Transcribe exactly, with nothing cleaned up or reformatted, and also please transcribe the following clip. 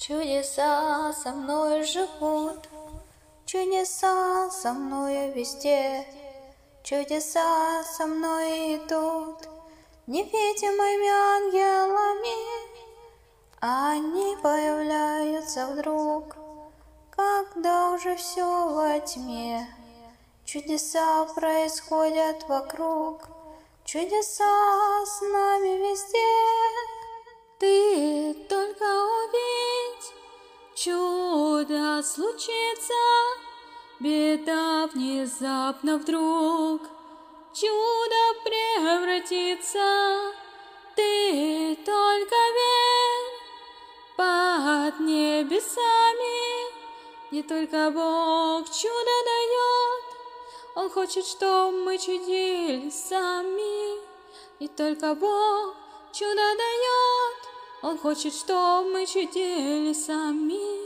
Чудеса со мной живут, чудеса со мною везде, чудеса со мной идут, невидимыми ангелами. Они появляются вдруг, когда уже все во тьме. Чудеса происходят вокруг, чудеса с нами везде. Ты только увидь, чудо случится, беда внезапно вдруг, чудо превратится. Ты только верь, под небесами не только Бог чудо дает, Он хочет, чтобы мы чудили сами. Не только Бог чудо дает, Он хочет, чтобы мы чудили сами.